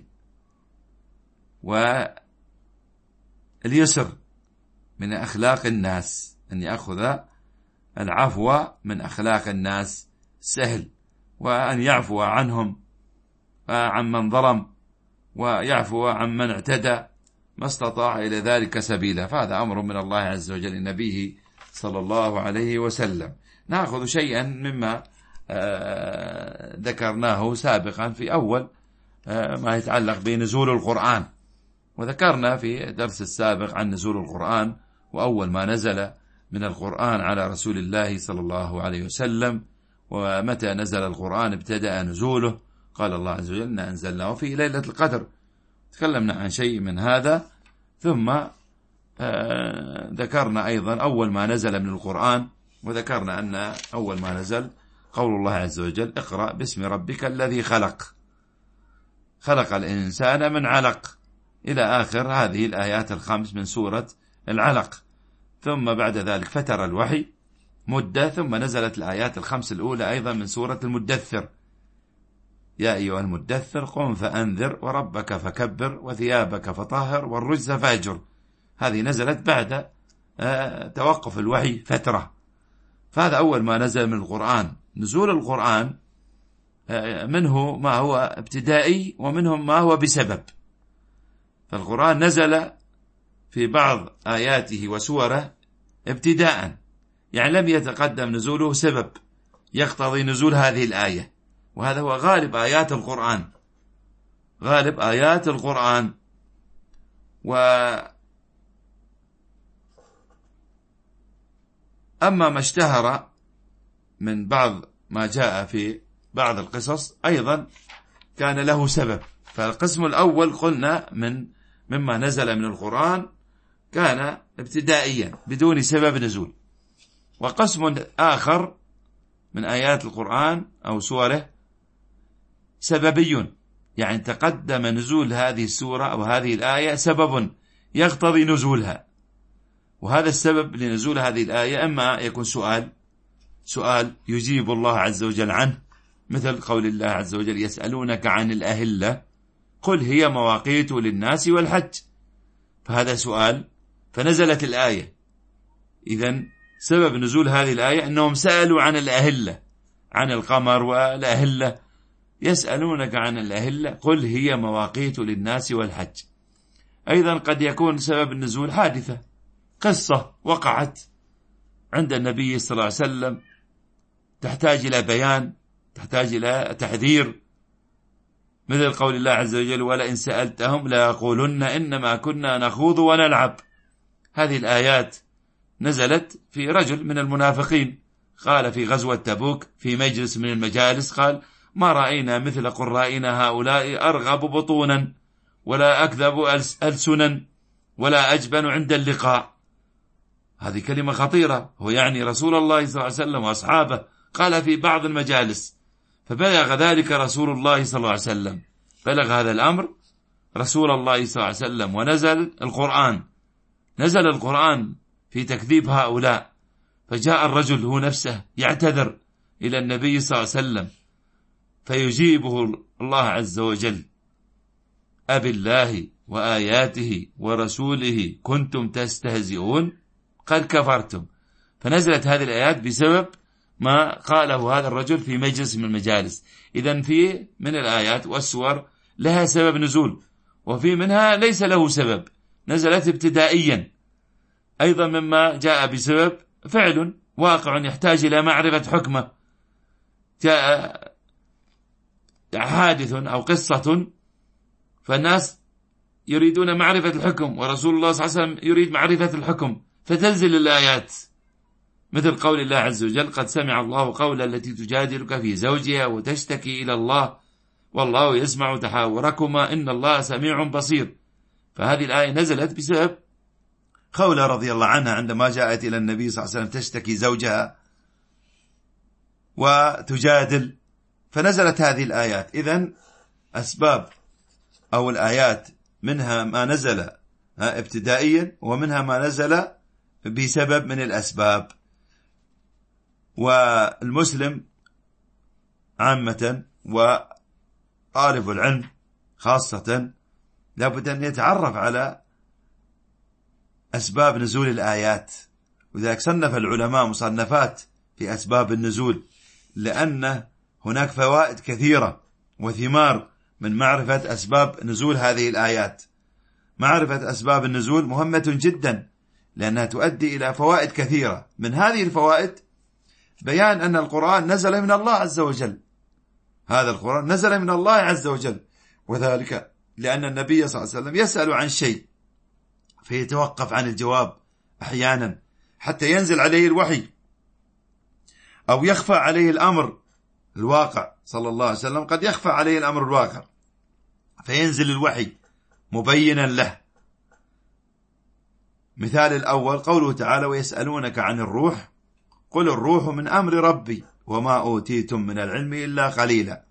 واليسر من أخلاق الناس، أن يأخذ العفو من أخلاق الناس سهل، وأن يعفو عنهم عن من ظلم، ويعفو عن من اعتدى ما استطاع إلى ذلك سبيلا. فهذا أمر من الله عز وجل لنبيه صلى الله عليه وسلم. نأخذ شيئا مما ذكرناه سابقا في أول ما يتعلق بنزول القرآن، وذكرنا في درس السابق عن نزول القرآن، وأول ما نزل من القرآن على رسول الله صلى الله عليه وسلم، ومتى نزل القرآن ابتدأ نزوله. قال الله عز وجل: إنا أنزلناه في ليلة القدر. تكلمنا عن شيء من هذا، ثم ذكرنا أيضا أول ما نزل من القرآن، وذكرنا أن أول ما نزل قول الله عز وجل: اقرأ باسم ربك الذي خلق، خلق الإنسان من علق، إلى آخر هذه الآيات الخمس من سورة العلق. ثم بعد ذلك فتر الوحي مدة، ثم نزلت الآيات الخمس الأولى أيضا من سورة المدثر: يا أيها المدثر قم فأنذر وربك فكبر وثيابك فطهر والرجز فاهجر. هذه نزلت بعد توقف الوحي فترة. فهذا أول ما نزل من القرآن. نزول القرآن منه ما هو ابتدائي ومنه ما هو بسبب. فالقرآن نزل في بعض آياته وسوره ابتداء، يعني لم يتقدم نزوله سبب يقتضي نزول هذه الآية، وهذا هو غالب آيات القرآن، غالب آيات القرآن. وأما ما اشتهر من بعض ما جاء في بعض القصص أيضا كان له سبب. فالقسم الأول قلنا مما نزل من القرآن كان ابتدائيا بدون سبب نزول. وقسم آخر من آيات القرآن أو سوره سببي، يعني تقدم نزول هذه السورة أو هذه الآية سبب يقتضي نزولها، وهذا السبب لنزول هذه الآية إما يكون سؤال يجيب الله عز وجل عنه، مثل قول الله عز وجل: يسألونك عن الأهلة قل هي مواقيت للناس والحج. فهذا سؤال، فنزلت الآية. إذن سبب نزول هذه الآية أنهم سألوا عن الأهلة، عن القمر والأهلة. يسألونك عن الأهلة قل هي مواقيت للناس والحج. أيضا قد يكون سبب النزول حادثة، قصة وقعت عند النبي صلى الله عليه وسلم تحتاج إلى بيان، تحتاج إلى تحذير، مثل قول الله عز وجل: ولئن سألتهم ليقولن إنما كنا نخوض ونلعب. هذه الآيات نزلت في رجل من المنافقين قال في غزوة تبوك في مجلس من المجالس، قال: ما رأينا مثل قرائنا هؤلاء أرغب بطونا ولا أكذب ألسنا ولا أجبن عند اللقاء. هذه كلمة خطيرة، هو يعني رسول الله صلى الله عليه وسلم وأصحابه، قال في بعض المجالس. فبلغ ذلك رسول الله صلى الله عليه وسلم، بلغ هذا الأمر رسول الله صلى الله عليه وسلم، ونزل القرآن، نزل القرآن في تكذيب هؤلاء. فجاء الرجل هو نفسه يعتذر إلى النبي صلى الله عليه وسلم، فيجيبه الله عز وجل: أبي الله وآياته ورسوله كنتم تستهزئون قد كفرتم. فنزلت هذه الآيات بسبب ما قاله هذا الرجل في مجلس من المجالس. إذن في من الآيات والسور لها سبب نزول، وفي منها ليس له سبب، نزلت ابتدائيا. أيضا مما جاء بسبب فعل واقع يحتاج إلى معرفة حكمه، جاء حادث أو قصة فالناس يريدون معرفة الحكم، ورسول الله صلى الله عليه وسلم يريد معرفة الحكم، فتنزل الآيات مثل قول الله عز وجل: قد سمع الله قول التي تجادلك في زوجها وتشتكي إلى الله والله يسمع تحاوركما إن الله سميع بصير. فهذه الآية نزلت بسبب خولة رضي الله عنها عندما جاءت إلى النبي صلى الله عليه وسلم تشتكي زوجها وتجادل، فنزلت هذه الآيات. إذن أسباب أو الآيات منها ما نزل ابتدائيا، ومنها ما نزل بسبب من الأسباب. والمسلم عامة وطالب العلم خاصة لابد أن يتعرف على أسباب نزول الآيات، وذلك صنف العلماء مصنفات في أسباب النزول، لأن هناك فوائد كثيرة وثمار من معرفة أسباب نزول هذه الآيات. معرفة أسباب النزول مهمة جدا، لأنها تؤدي إلى فوائد كثيرة. من هذه الفوائد بيان أن القرآن نزل من الله عز وجل. هذا القرآن نزل من الله عز وجل، وذلك لأن النبي صلى الله عليه وسلم يسأل عن شيء فيتوقف عن الجواب أحيانا حتى ينزل عليه الوحي، أو يخفى عليه الأمر الواقع. صلى الله عليه وسلم قد يخفى عليه الأمر الواقع فينزل الوحي مبينا له. مثال الأول قوله تعالى: ويسألونك عن الروح قل الروح من أمر ربي وما أوتيتم من العلم إلا قليلا.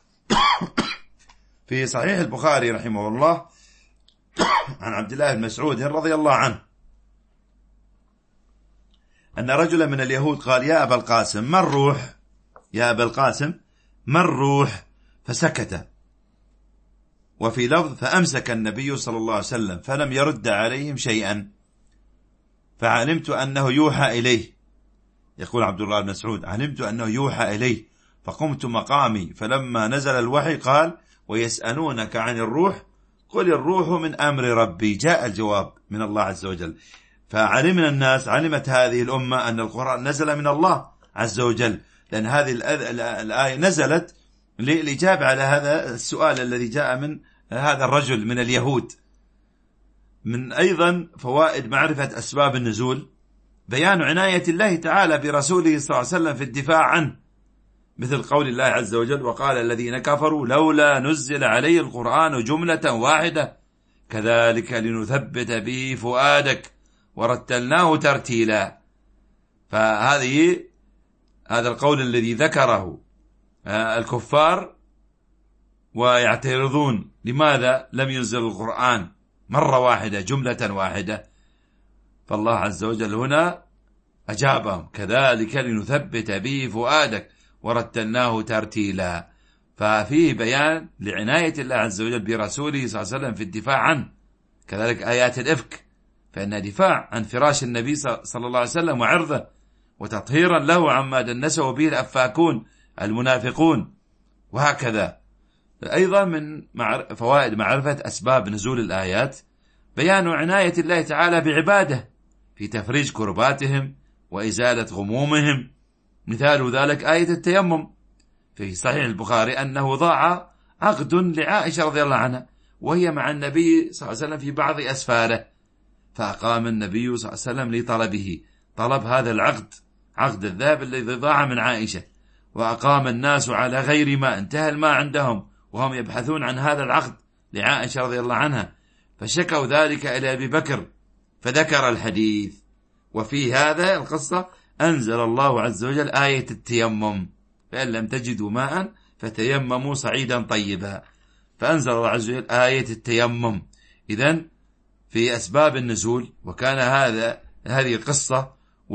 في صحيح البخاري رحمه الله عن عبد الله بن مسعود رضي الله عنه أن رجلا من اليهود قال: يا أبا القاسم ما الروح؟ يا أبا القاسم ما الروح؟ فسكت. وفي لفظ: فأمسك النبي صلى الله عليه وسلم فلم يرد عليهم شيئا، فعلمت أنه يوحى إليه. يقول عبد الله بن مسعود: علمت أنه يوحى إليه فقمت مقامي، فلما نزل الوحي قال: ويسألونك عن الروح قل الروح من أمر ربي. جاء الجواب من الله عز وجل. فعلمنا الناس، علمت هذه الأمة أن القرآن نزل من الله عز وجل، لأن هذه الآية نزلت للإجابة على هذا السؤال الذي جاء من هذا الرجل من اليهود. من أيضا فوائد معرفة أسباب النزول بيان عناية الله تعالى برسوله صلى الله عليه وسلم في الدفاع عنه، مثل قول الله عز وجل: وقال الذين كفروا لولا نزل عليه القرآن جملة واحدة كذلك لنثبت به فؤادك ورتلناه ترتيلا. هذا القول الذي ذكره الكفار ويعترضون لماذا لم ينزل القرآن مرة واحدة جملة واحدة، فالله عز وجل هنا أجابهم: كذلك لنثبت به فؤادك ورتلناه ترتيلا. ففيه بيان لعناية الله عز وجل برسوله صلى الله عليه وسلم في الدفاع عنه. كذلك آيات الإفك فإنها دفاع عن فراش النبي صلى الله عليه وسلم وعرضه، وتطهيرا له عما دنسه به الأفاكون المنافقون، وهكذا. أيضا من فوائد معرفة أسباب نزول الآيات بيان عناية الله تعالى بعباده في تفريج كرباتهم وإزالة غمومهم. مثال ذلك آية التيمم في صحيح البخاري أنه ضاع عقد لعائشة رضي الله عنها وهي مع النبي صلى الله عليه وسلم في بعض أسفاره، فأقام النبي صلى الله عليه وسلم لطلبه، طلب هذا العقد، عقد الذهب الذي ضاع من عائشة، وأقام الناس على غير ما، انتهى الماء عندهم وهم يبحثون عن هذا العقد لعائشة رضي الله عنها، فشكوا ذلك إلى أبي بكر فذكر الحديث. وفي هذا القصة أنزل الله عز وجل آية التيمم: فإن لم تجدوا ماء فتيمموا صعيدا طيبا. فأنزل الله عز وجل آية التيمم. إذن في أسباب النزول، وكان هذه القصة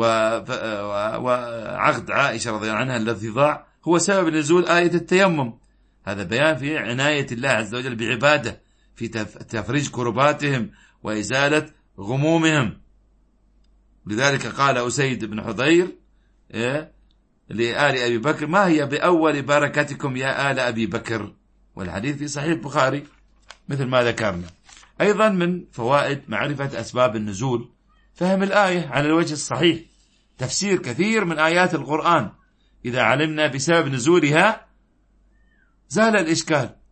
وعقد عائشة رضي الله عنها الذي ضاع هو سبب نزول آية التيمم. هذا بيان في عناية الله عز وجل بعباده في تفريج كرباتهم وإزالة غمومهم. لذلك قال أسيد بن حضير لآل أبي بكر: ما هي بأول بركتكم يا آل أبي بكر؟ والحديث في صحيح البخاري مثل ما ذكرنا. أيضا من فوائد معرفة أسباب النزول فهم الآية على الوجه الصحيح، تفسير كثير من آيات القرآن إذا علمنا بسبب نزولها زال الإشكال،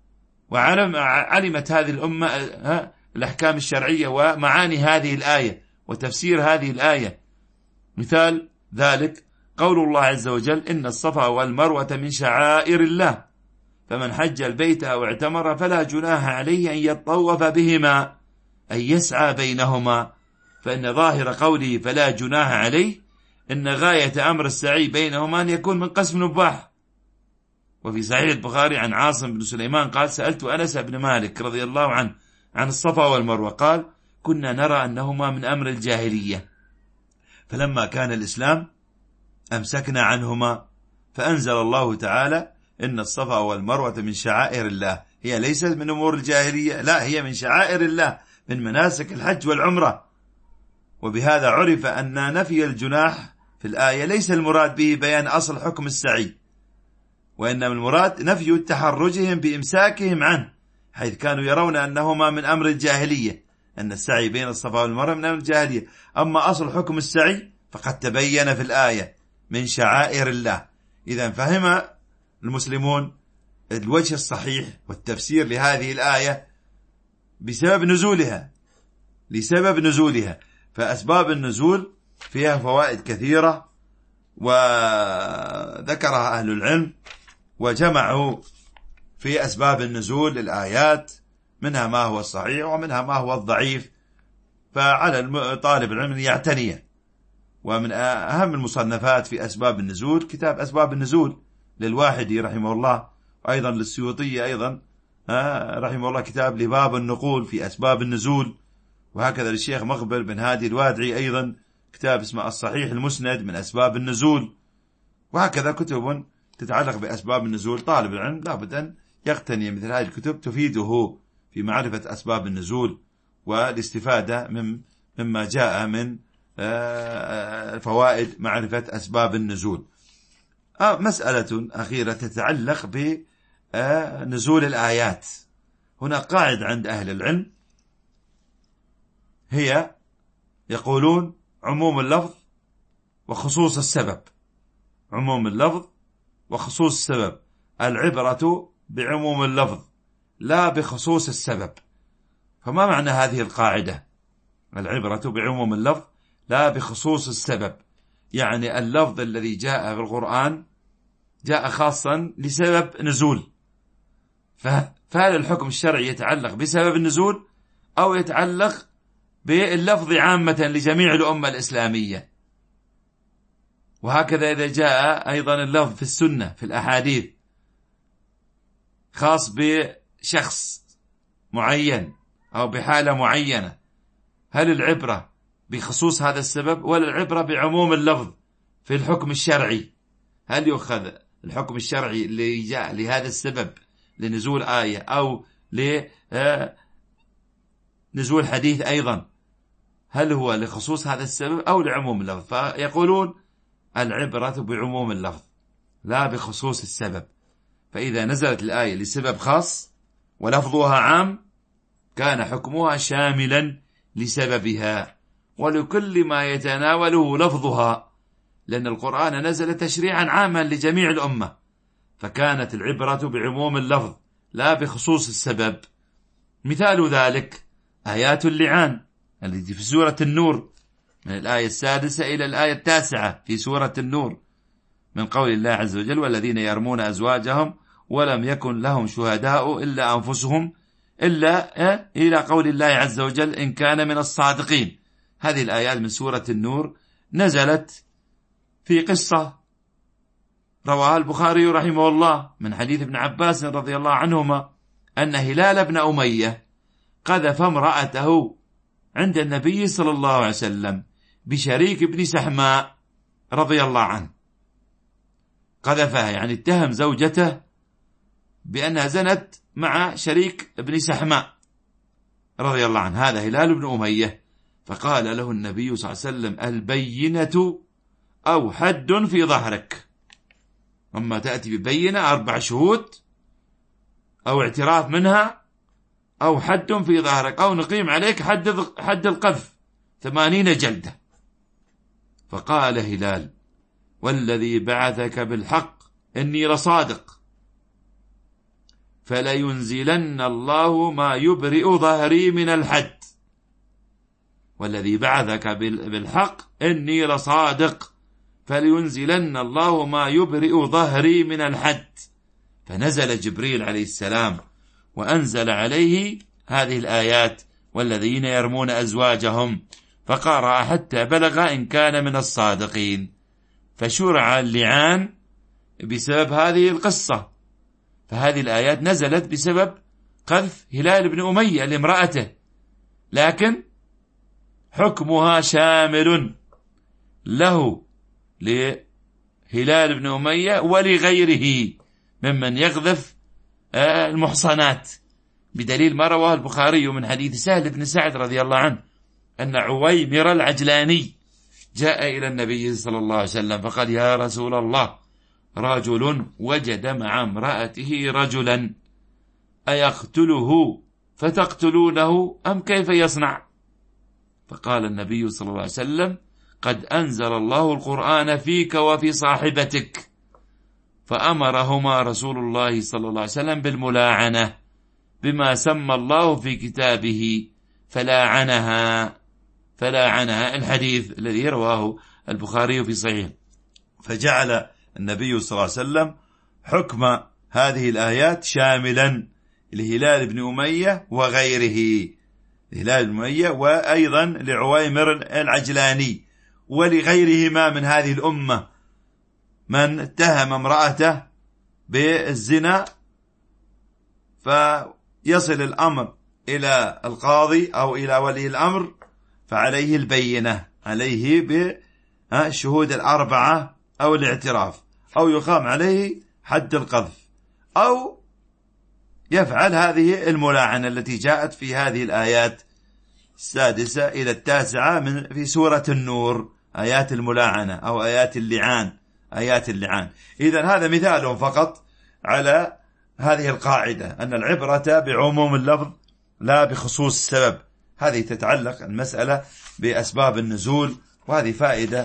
وعلمت هذه الأمة الأحكام الشرعية ومعاني هذه الآية وتفسير هذه الآية. مثال ذلك قول الله عز وجل: إن الصفا والمروة من شعائر الله فمن حج البيت أو اعتمر فلا جناح عليه أن يطوف بهما، أن يسعى بينهما. فإن ظاهر قوله فلا جناح عليه إن غاية أمر السعي بينهما أن يكون من قسم نباح. وفي صحيح البخاري عن عاصم بن سليمان قال: سألت أنس بن مالك رضي الله عنه عن الصفا والمروة، قال: كنا نرى أنهما من أمر الجاهلية، فلما كان الإسلام أمسكنا عنهما، فأنزل الله تعالى: إن الصفا والمروة من شعائر الله. هي ليست من أمور الجاهلية، لا، هي من شعائر الله، من مناسك الحج والعمرة. وبهذا عرف أن نفي الجناح في الآية ليس المراد به بيان أصل حكم السعي، وإنما المراد نفي تحرجهم بإمساكهم عنه، حيث كانوا يرون أنهما من أمر الجاهلية، أن السعي بين الصفا والمروة من أمر الجاهلية. أما أصل حكم السعي فقد تبين في الآية من شعائر الله. إذا فهم المسلمون الوجه الصحيح والتفسير لهذه الآية بسبب نزولها، لسبب نزولها. فأسباب النزول فيها فوائد كثيرة وذكرها أهل العلم، وجمعوا في أسباب النزول الآيات، منها ما هو الصحيح ومنها ما هو الضعيف، فعلى طالب العلم أن يعتنيه. ومن أهم المصنفات في أسباب النزول كتاب أسباب النزول للواحدي رحمه الله، وأيضا للسيوطي أيضا رحمه الله كتاب لباب النقول في أسباب النزول، وهكذا للشيخ مقبل بن هادي الوادعي أيضا كتاب اسمه الصحيح المسند من أسباب النزول، وهكذا كتب تتعلق بأسباب النزول. طالب العلم لابد أن يقتني مثل هذه الكتب تفيده في معرفة أسباب النزول والاستفادة مما جاء من فوائد معرفة أسباب النزول. مسألة أخيرة تتعلق بنزول الآيات. هنا قاعدة عند أهل العلم، هي يقولون عموم اللفظ وخصوص السبب. عموم اللفظ وخصوص السبب، العبرة بعموم اللفظ لا بخصوص السبب. فما معنى هذه القاعدة؟ العبرة بعموم اللفظ لا بخصوص السبب، يعني اللفظ الذي جاء في القرآن جاء خاصا لسبب نزول، فهل الحكم الشرعي يتعلق بسبب النزول أو يتعلق باللفظ عامة لجميع الأمة الإسلامية؟ وهكذا إذا جاء أيضا اللفظ في السنة في الأحاديث خاص بشخص معين أو بحالة معينة، هل العبرة بخصوص هذا السبب ولا العبرة بعموم اللفظ في الحكم الشرعي؟ هل يؤخذ الحكم الشرعي اللي جاء لهذا السبب لنزول آية أو لنزول حديث أيضا، هل هو لخصوص هذا السبب أو لعموم اللفظ؟ فيقولون العبرة بعموم اللفظ لا بخصوص السبب. فإذا نزلت الآية لسبب خاص ولفظها عام كان حكمها شاملا لسببها ولكل ما يتناوله لفظها، لأن القرآن نزل تشريعا عاما لجميع الأمة، فكانت العبرة بعموم اللفظ لا بخصوص السبب. مثال ذلك آيات اللعان التي في سورة النور من الآية 6 إلى الآية 9 في سورة النور، من قول الله عز وجل: والذين يرمون أزواجهم ولم يكن لهم شهداء إلا أنفسهم إلى قول الله عز وجل: إن كان من الصادقين. هذه الآيات من سورة النور نزلت في قصة رواها البخاري رحمه الله من حديث ابن عباس رضي الله عنهما أن هلال بن أمية قذف امرأته عند النبي صلى الله عليه وسلم بشريك بن سحماء رضي الله عنه. قذفها يعني اتهم زوجته بأنها زنت مع شريك ابن سحماء رضي الله عنه، هذا هلال بن أمية. فقال له النبي صلى الله عليه وسلم: البينة أو حد في ظهرك. أما تأتي ببينة 4 شهود أو اعتراف منها أو حد في ظهرك أو نقيم عليك حد القذف 80 جلدة. فقال هلال: والذي بعثك بالحق إني لصادق. فلينزلن الله ما يبرئ ظهري من الحد والذي بعثك بالحق إني لصادق فلينزلن الله ما يبرئ ظهري من الحد. فنزل جبريل عليه السلام وأنزل عليه هذه الآيات والذين يرمون أزواجهم فقرأ حتى بلغ إن كان من الصادقين. فشرع اللعان بسبب هذه القصة. فهذه الآيات نزلت بسبب قذف هلال بن أمية لامرأته، لكن حكمها شامل له لهلال بن أمية ولغيره ممن يقذف المحصنات، بدليل ما رواه البخاري من حديث سهل بن سعد رضي الله عنه أن عويمر العجلاني جاء إلى النبي صلى الله عليه وسلم فقال: يا رسول الله، رجل وجد مع امرأته رجلا أيقتله فتقتلونه أم كيف يصنع؟ فقال النبي صلى الله عليه وسلم: قد أنزل الله القرآن فيك وفي صاحبتك. فأمرهما رسول الله صلى الله عليه وسلم بالملاعنة بما سمى الله في كتابه فلاعنها الحديث الذي رواه البخاري في صحيح. فجعل النبي صلى الله عليه وسلم حكم هذه الآيات شاملا لهلال بن أمية وغيره، هلال بن أمية وأيضا لعويمر العجلاني ولغيرهما من هذه الأمة من اتهم امرأته بالزنا فيصل الأمر إلى القاضي أو إلى ولي الأمر فعليه البينة، عليه بالشهود الأربعة أو الاعتراف، أو يقام عليه حد القذف، أو يفعل هذه الملاعنة التي جاءت في هذه الآيات 6 إلى 9 في سورة النور، آيات الملاعنة أو آيات اللعان. إذن هذا مثال فقط على هذه القاعدة أن العبرة بعموم اللفظ لا بخصوص السبب. هذه تتعلق المسألة بأسباب النزول، وهذه فائدة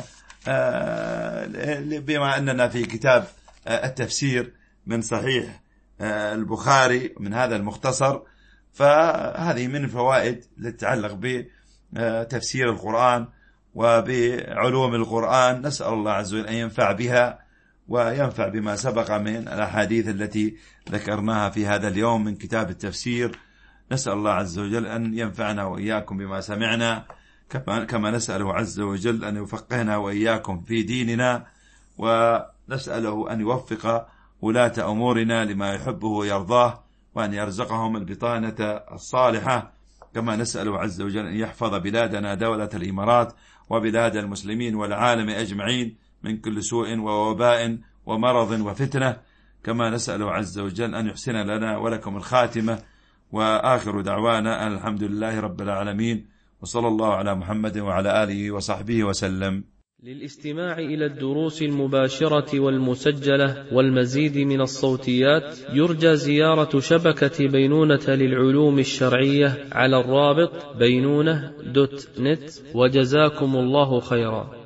بما أننا في كتاب التفسير من صحيح البخاري من هذا المختصر، فهذه من الفوائد التي تتعلق بتفسير القرآن وبعلوم القرآن. نسأل الله عز وجل أن ينفع بها وينفع بما سبق من الأحاديث التي ذكرناها في هذا اليوم من كتاب التفسير. نسأل الله عز وجل أن ينفعنا وإياكم بما سمعنا، كما نسأله عز وجل أن يفقهنا وإياكم في ديننا، ونسأله أن يوفق ولاة أمورنا لما يحبه ويرضاه، وأن يرزقهم البطانة الصالحة، كما نسأله عز وجل أن يحفظ بلادنا دولة الإمارات وبلاد المسلمين والعالم أجمعين من كل سوء ووباء ومرض وفتنة، كما نسأله عز وجل أن يحسن لنا ولكم الخاتمة. وآخر دعوانا الحمد لله رب العالمين، وصلى الله على محمد وعلى آله وصحبه وسلم. للاستماع إلى الدروس المباشرة والمسجلة والمزيد من الصوتيات يرجى زيارة شبكة بينونة للعلوم الشرعية على الرابط بينونة.net، وجزاكم الله خيرا.